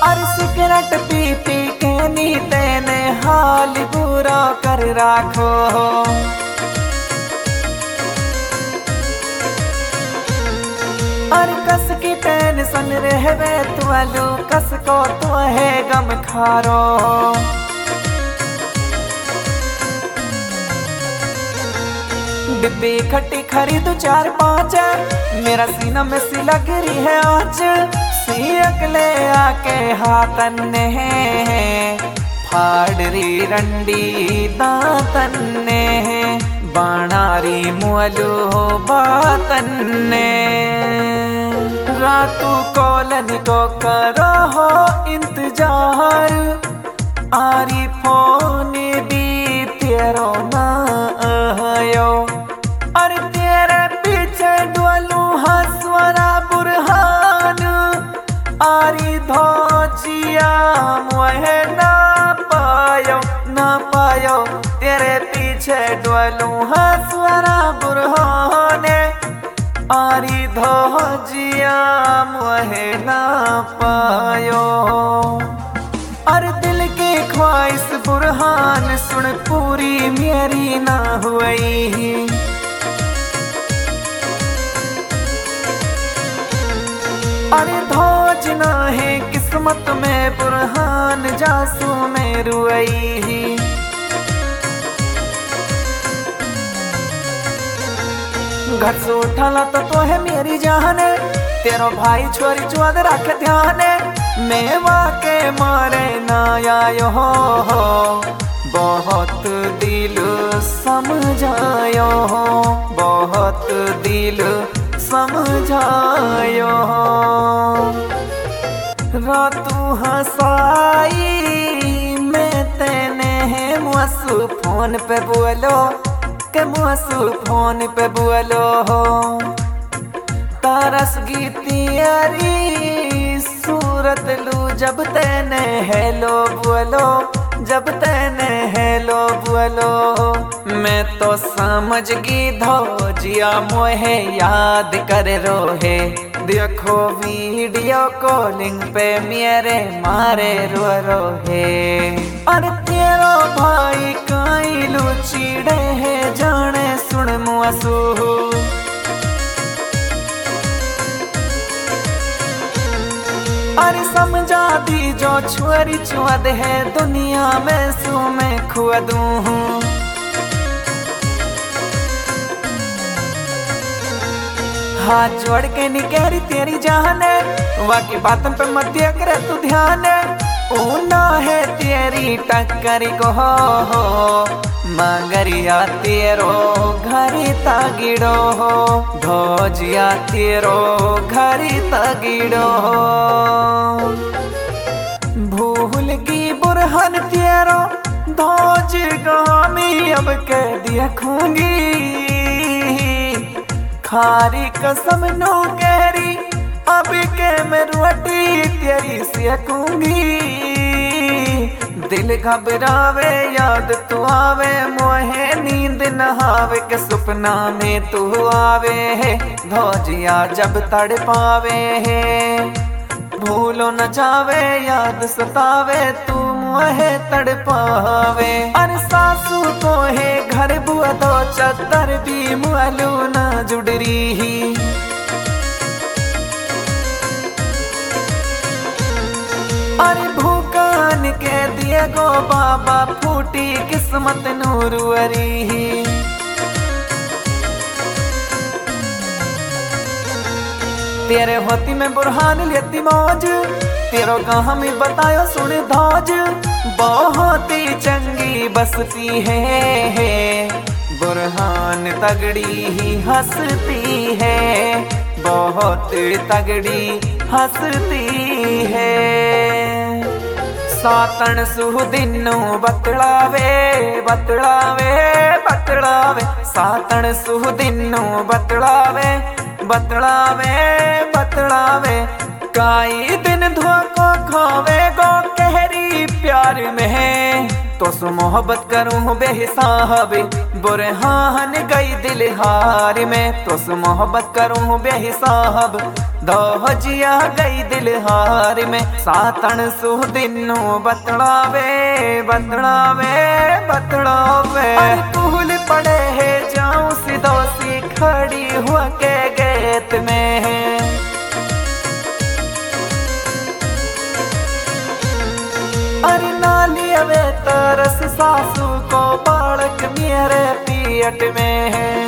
अरे cigarette P P के नी तेने हाल बुरा कर राखो। अरे कस की टेंशन रहवे तुअलू कस को तो है गम खारो। डिब्बी खट्टी खरीदू 4-5 मेरा सीना में सी लग रही है आज। सी अगले आके हाथन ने फाड़री रंडी दातन ने बाणारी मुअलू बातन ने। रातू कोलन को करो हो इंतजार आरी फोन दी तेरो ना आयो। अरे तेरे पीछे डोलू हसवरा बुरहान आरी धोजिया मुहे ना पायो तेरे पीछे डोलू हसवरा बुरहान आरी धोजिया मुहे ना पायो। अरे दिल की ख्वाहिश बुरहान सुन पूरी मेरी ना हुई। अरे धोज ना है किस्मत में बुरहान जासू में रुई। घर से उठाला तो है मेरी जान तेरो भाई छोरी चुआद रख ध्यान। मेवा के मारे ना आयो हो बहुत दिल समझायो हो बहुत दिल समझायो। रातू हंसाई मैं तेने मुआसू फोन पे बोलो के मुआसू फोन पे बोलो तरस गीतियारी सूरत लू जब तेने हेलो बोलो जब तेने हेलो बोलो। मैं तो समझ गई धोजिया मोहे याद कर रोहे। देखो वीडियो कॉलिंग पे मेरे मारे रो रोहे। अरे तेरो भाई काई लुचिड़े है जाने सुन मुआसू। अरे समझा दी जो छोरी चुअद है दुनिया में सू मैं खुआ दूँ। हाथ जोड़ के निकरी तेरी जान वाकी बातन पे मत दिया करे तू ध्यान। ऊना है तेरी टक्करी को हो मगरिया तेरो घरी तागिड़ो हो धोजिया तेरो घरी तागिड़ो हो। भूल की बुरहन तेरो धोज गामी अब के देखूंगी। खारी कसम नो कहरी अब के मैं रोटी तेरी सेकूंगी। दिल घबरावे याद तू आवे मोहे नींद नहावे के सपना में तू आवे है धोजिया जब तड़ पावे है। भूलो न जावे याद सतावे तू मोहे तड़ पावे। अरे सासू तो है घर बुआ दो चद्दर भी मुअलू न जुड़री ही। अरे भूकान के दिए गो बाबा फूटी किस्मत नूरुअरी ही। तेरे होती में बुरहान लेती मौज तेरो कहाँ में बतायो सुन धौज। बहुत ही चंगी बसती है बुरहान तगड़ी ही हंसती है बहुत तगड़ी हंसती है। सातन सुदिनो बतलावे बतलावे बतलावे सातन सुदिनो बतलावे बतलावे बतलावे। काई दिन धोखो खावे गो कहरी प्यार में तो सु मोहब्बत करूं बेहिसाब बुरहान गई दिल हार में। तो सु मोहब्बत करूं बेहिसाब दोहजिया गई दिल हार में। सातन सु दिनू बतलावे बतलावे बतलावे फूल पड़े है जाऊं सिदोसी खड़ी हुआ के गेट में। अरे नाली अवे तरस सासू को बालक मेरे पियट में है।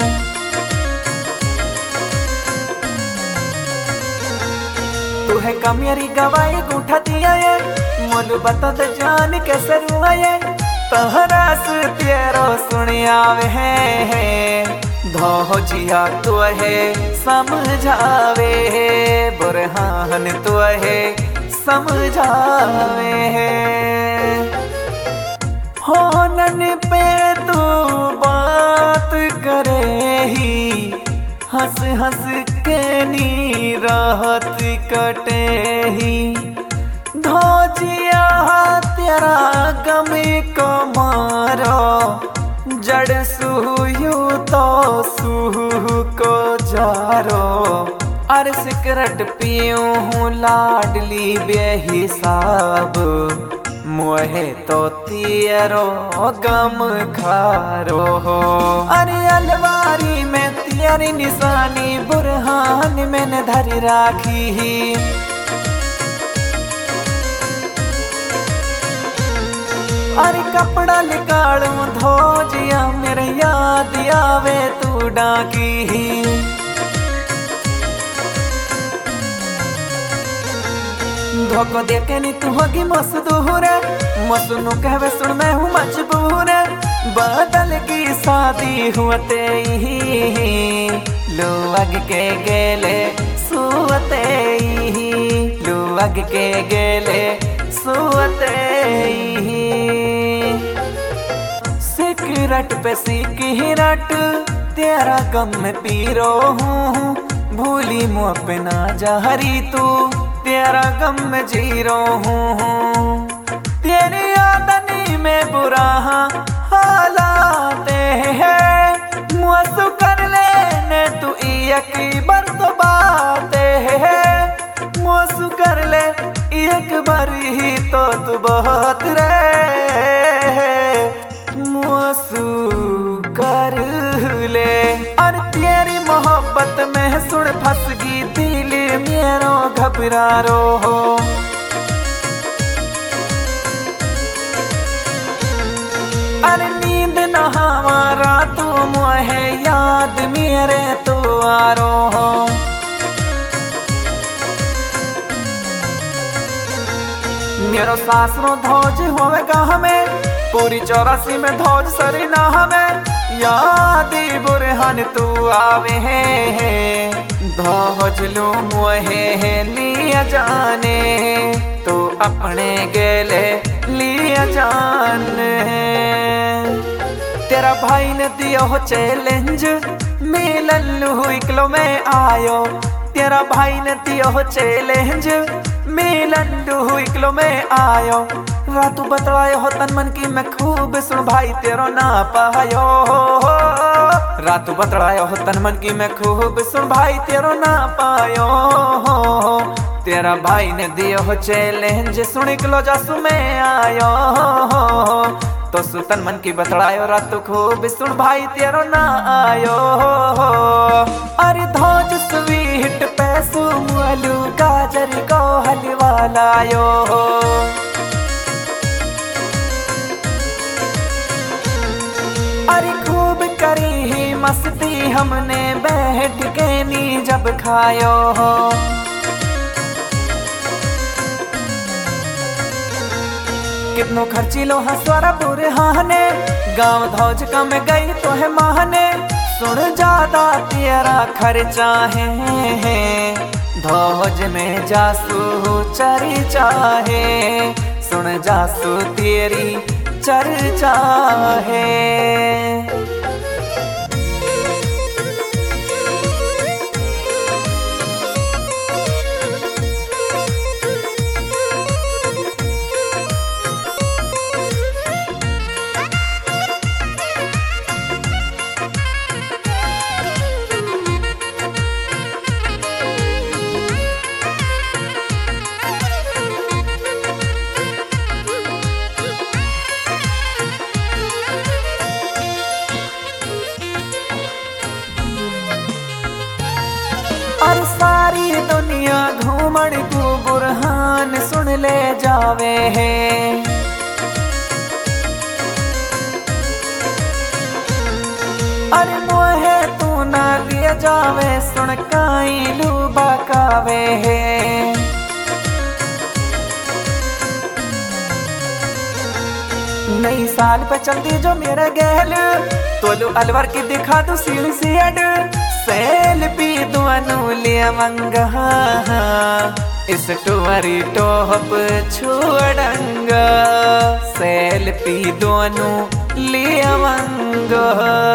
तू है कमेरी गवाई गुठा दिया ये मोलू बता दे जान कैसे रुआ ये तहरास तेरो सुनिया है धोजिया तू है समझावे बुरहान तू है समझावे हो नन पे तू बात करे ही हंस हंस के नी राहत कटे ही। धोजिया तेरा गम को मारो जड़ सुयू तो सूह को जारो। अर सिगरेट पीऊं हूँ लाडली बेहिसाब मोहे तो तेरो गम खारो हो। अरे अलवारी में तेरी निशानी बुरहान मैंने धरी राखी। अरे कपड़ा निकालूं धोजिया मेरे याद आवे तू डाकी। धोको देखे नी तू होगी मसदूर मसनू कहवे सुन मैं हूँ मजबूर। बदल की शादी हुते ही लोग के गेले सुते ही लोग के गेले सुते ही। सिगरेट पे सिगरेट तेरा गम में पीरो हूँ भूली मुँह पे ना जहरी तू तेरा गम में जीरो हूँ। तेरी आदनी में बुरा हालात है मुआसू कर लेने तू एक बार तो बात है मुआसू कर ले एक बार ही तो तू बहुत रे मुआसू कर ले। और तेरी मोहब्बत में सुन फंस गई दिल मेरो घबरा रो हो। अरे नींद न हमारा तू मुहे याद मेरे तो आरो हो। मेरो सासरो धोज होवेगा हमें पूरी 84 में धोज सरी ना हमें याद बुरहान तू आवे है धोज लू मुहे लिया जाने तो अपने गेले लिया जाने। तेरा भाई ने दिया हो चैलेंज मिलन लू इकलो में आयो। तेरा भाई ने दिया हो चैलेंज मिलन लू इकलो में आयो। रातू बतलायो हो तन मन की मैं खूब सुन भाई तेरो ना पायो। रातू बतलायो हो तन मन की मैं खूब सुन भाई तेरो ना पायो। तेरा भाई ने दियो हो चैलेंज सुन इकलो जासू में आयो। तो सुतन मन की बतलायो रातू खूब सुन भाई तेरो ना आयो। अरे धोज स्वीट पैसू मुअलू गाजर को हलवा लायो। अरे खूब करी ही मस्ती हमने बैठ के नी जब खायो हो। कितनो खर्चीलो हसवारा बुरहाने गाँव धौज कम गई तो है महाने। सुन ज्यादा तेरा खर्चा है धौज में जासू चरी चाहे। सुन जासू तेरी चर्चा है। आवे सुन काई लू बकावे है। नई साल पे चलती जो मेरा गैल तोलू अलवर की दिखा दो सील सीड सेल्फी दोनों लिया मंगा इस टुवरी टॉप छोड़ंगा सेल्फी दोनों लिया मंगा।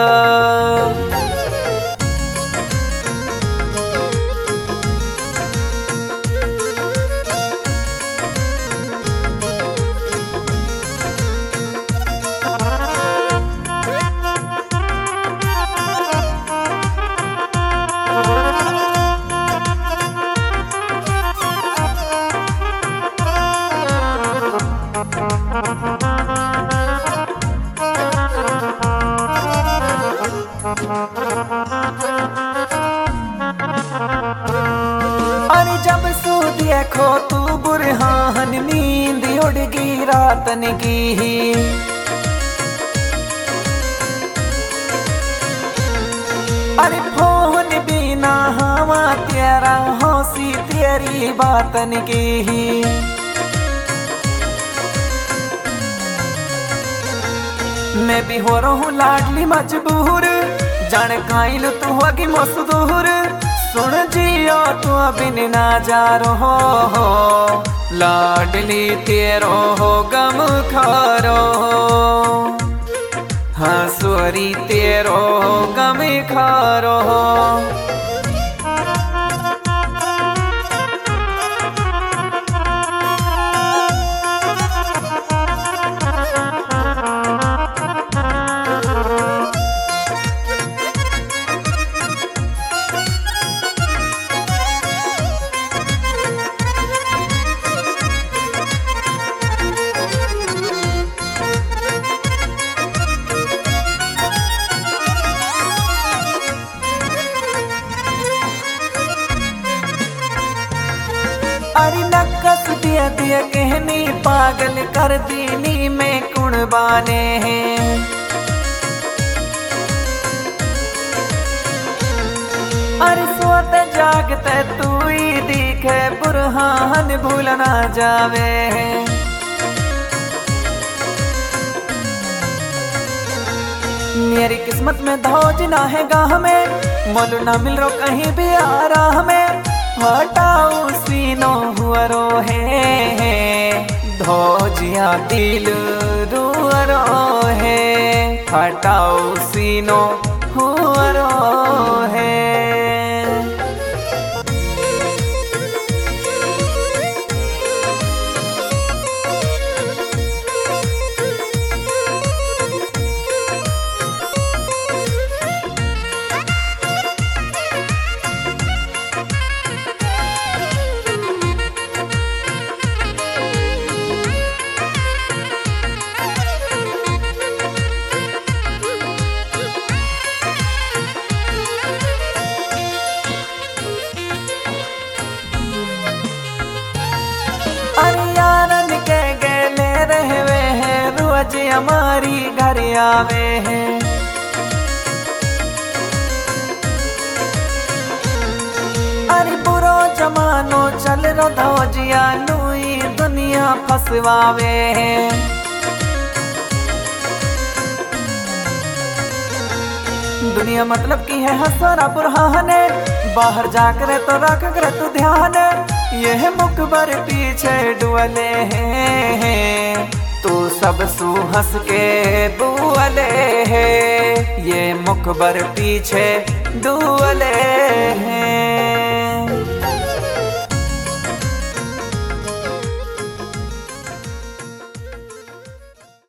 अरे जब सो देखो तू बुरहान नींद उड़ गई रातन की। अरे फोन बिना हवा तेरा हंसी तेरी बातन की। मैं भी हो रहा हूँ लाडली मजबूर जाने काइल तू होगी मसदूर सुन जियो तू बिन ना जा रहो लाडली तेरो हो गम खारो हाँ सोरी तेरो हो गम खारो। अरे नक्कस दिया दिया कहनी पागल कर दीनी में कुर्बाने हैं। अरे सोते जागते तू ही दिखे बुरहान भूल ना जावे। मेरी किस्मत में धौज ना है गाह में मोल ना मिल रो कहीं भी आराह में हटाओ सीनो हुआ रो है धौजिया दिल रुआ रो है हटाओ सीनो हुआ रो है। रोज हमारी घर आवे हैं। अरे बुरो जमानो चल रो धौजिया नूई दुनिया फसवावे हैं। दुनिया मतलब की है हसरा बुरहाने बाहर जाकर तो रख कर तू ध्यान यह मुकबर पीछे डुअले हैं तू सब सू हंस के बुअले है ये मुकबर पीछे डुअले हैं।